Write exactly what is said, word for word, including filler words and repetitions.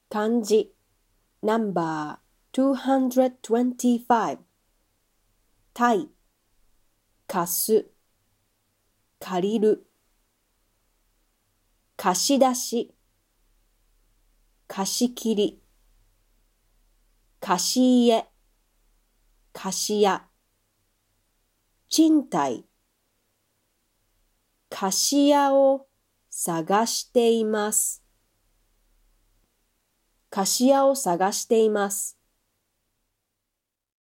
漢字ナンバーにひゃくにじゅうご貸貸す借りる貸し出し貸し切り貸し家貸し屋賃貸貸し屋を探しています。貸し屋を探しています。